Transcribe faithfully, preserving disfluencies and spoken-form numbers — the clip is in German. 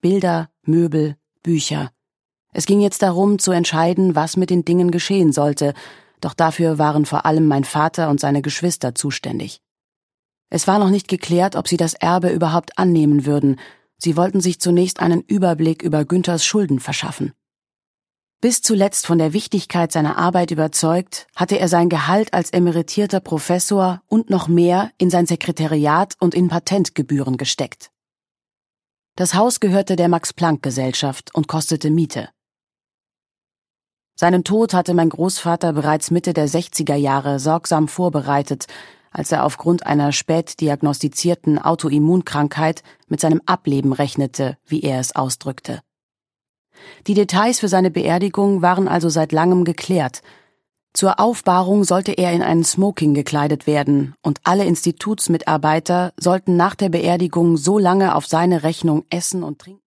Bilder, Möbel, Bücher. Es ging jetzt darum, zu entscheiden, was mit den Dingen geschehen sollte, doch dafür waren vor allem mein Vater und seine Geschwister zuständig. Es war noch nicht geklärt, ob sie das Erbe überhaupt annehmen würden. Sie wollten sich zunächst einen Überblick über Günthers Schulden verschaffen. Bis zuletzt von der Wichtigkeit seiner Arbeit überzeugt, hatte er sein Gehalt als emeritierter Professor und noch mehr in sein Sekretariat und in Patentgebühren gesteckt. Das Haus gehörte der Max-Planck-Gesellschaft und kostete Miete. Seinen Tod hatte mein Großvater bereits Mitte der sechziger Jahre sorgsam vorbereitet, als er aufgrund einer spät diagnostizierten Autoimmunkrankheit mit seinem Ableben rechnete, wie er es ausdrückte. Die Details für seine Beerdigung waren also seit langem geklärt. Zur Aufbahrung sollte er in einen Smoking gekleidet werden und alle Institutsmitarbeiter sollten nach der Beerdigung so lange auf seine Rechnung essen und trinken.